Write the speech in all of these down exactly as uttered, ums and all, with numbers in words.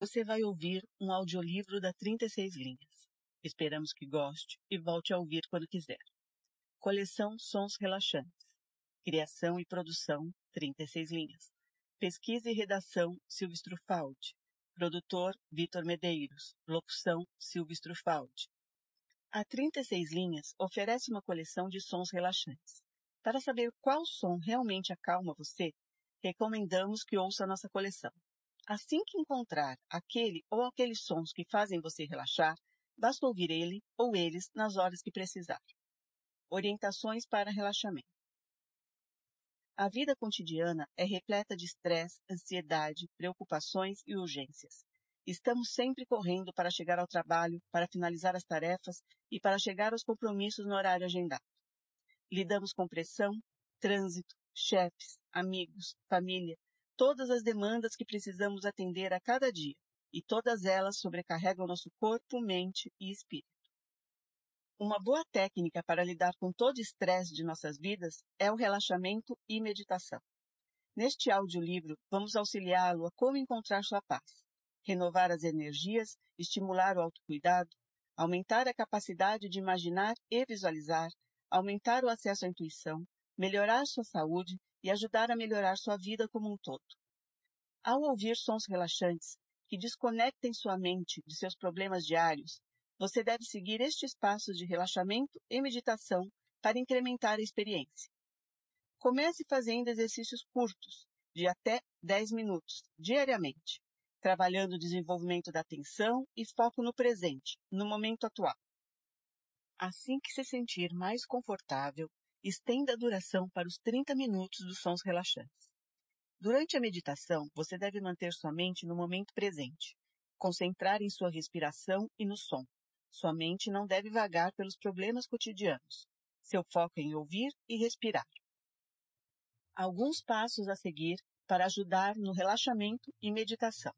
Você vai ouvir um audiolivro da trinta e seis linhas. Esperamos que goste e volte a ouvir quando quiser. Coleção Sons Relaxantes. Criação e produção, trinta e seis linhas. Pesquisa e redação, Silvio Strufaldi. Produtor, Vitor Medeiros. Locução, Silvio Strufaldi. A trinta e seis linhas oferece uma coleção de sons relaxantes. Para saber qual som realmente acalma você, recomendamos que ouça a nossa coleção. Assim que encontrar aquele ou aqueles sons que fazem você relaxar, basta ouvir ele ou eles nas horas que precisar. Orientações para relaxamento. A vida cotidiana é repleta de estresse, ansiedade, preocupações e urgências. Estamos sempre correndo para chegar ao trabalho, para finalizar as tarefas e para chegar aos compromissos no horário agendado. Lidamos com pressão, trânsito, chefes, amigos, família, todas as demandas que precisamos atender a cada dia, e todas elas sobrecarregam nosso corpo, mente e espírito. Uma boa técnica para lidar com todo o estresse de nossas vidas é o relaxamento e meditação. Neste audiolivro, vamos auxiliá-lo a como encontrar sua paz, renovar as energias, estimular o autocuidado, aumentar a capacidade de imaginar e visualizar, aumentar o acesso à intuição, melhorar sua saúde e ajudar a melhorar sua vida como um todo. Ao ouvir sons relaxantes que desconectem sua mente de seus problemas diários, você deve seguir estes passos de relaxamento e meditação para incrementar a experiência. Comece fazendo exercícios curtos, de até dez minutos, diariamente, trabalhando o desenvolvimento da atenção e foco no presente, no momento atual. Assim que se sentir mais confortável, estenda a duração para os trinta minutos dos sons relaxantes. Durante a meditação, você deve manter sua mente no momento presente, concentrar em sua respiração e no som. Sua mente não deve vagar pelos problemas cotidianos. Seu foco é em ouvir e respirar. Alguns passos a seguir para ajudar no relaxamento e meditação.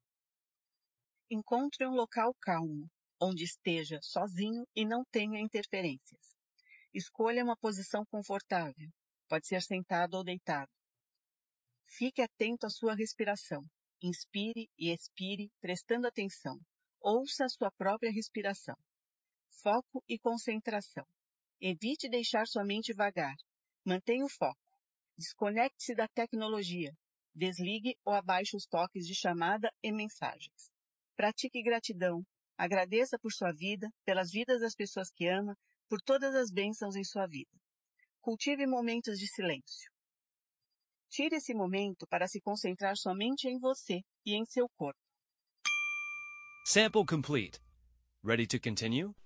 Encontre um local calmo, onde esteja sozinho e não tenha interferências. Escolha uma posição confortável, pode ser sentado ou deitado. Fique atento à sua respiração. Inspire e expire, prestando atenção. Ouça a sua própria respiração. Foco e concentração. Evite deixar sua mente vagar. Mantenha o foco. Desconecte-se da tecnologia. Desligue ou abaixe os toques de chamada e mensagens. Pratique gratidão. Agradeça por sua vida, pelas vidas das pessoas que ama, por todas as bênçãos em sua vida. Cultive momentos de silêncio. Tire esse momento para se concentrar somente em você e em seu corpo. Sample complete. Ready to continue?